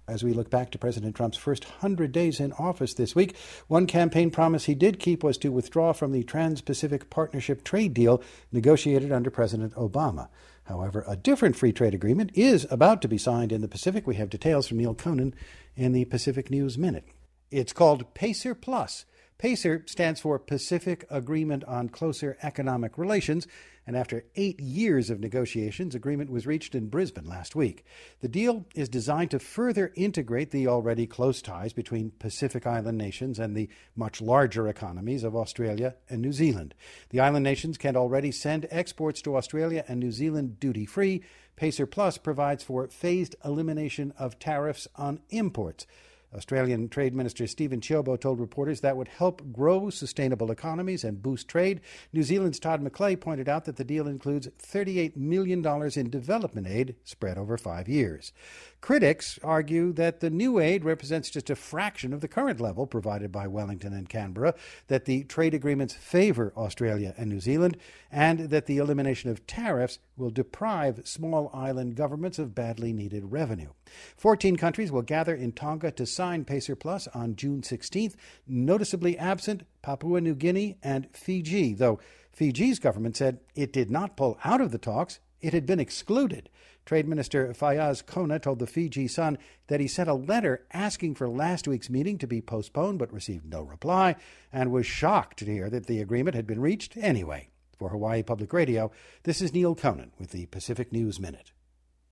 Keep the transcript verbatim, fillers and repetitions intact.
As we look back to President Trump's first one hundred days in office this week, one campaign promise he did keep was to withdraw from the Trans-Pacific Partnership trade deal negotiated under President Obama. However, a different free trade agreement is about to be signed in the Pacific. We have details from Neil Conan in the Pacific News Minute. It's called PACER Plus. PACER stands for Pacific Agreement on Closer Economic Relations, and after eight years of negotiations, agreement was reached in Brisbane last week. The deal is designed to further integrate the already close ties between Pacific Island nations and the much larger economies of Australia and New Zealand. The island nations can already send exports to Australia and New Zealand duty-free. PACER Plus provides for phased elimination of tariffs on imports. Australian Trade Minister Stephen Chiobo told reporters that would help grow sustainable economies and boost trade. New Zealand's Todd McClay pointed out that the deal includes thirty-eight million dollars in development aid spread over five years. Critics argue that the new aid represents just a fraction of the current level provided by Wellington and Canberra, that the trade agreements favor Australia and New Zealand, and that the elimination of tariffs will deprive small island governments of badly needed revenue. Fourteen countries will gather in Tonga to sign PACER Plus on June sixteenth, noticeably absent Papua New Guinea and Fiji, though Fiji's government said it did not pull out of the talks, it had been excluded. Trade Minister Fayaz Kona told the Fiji Sun that he sent a letter asking for last week's meeting to be postponed but received no reply, and was shocked to hear that the agreement had been reached anyway. For Hawaii Public Radio, this is Neil Conan with the Pacific News Minute.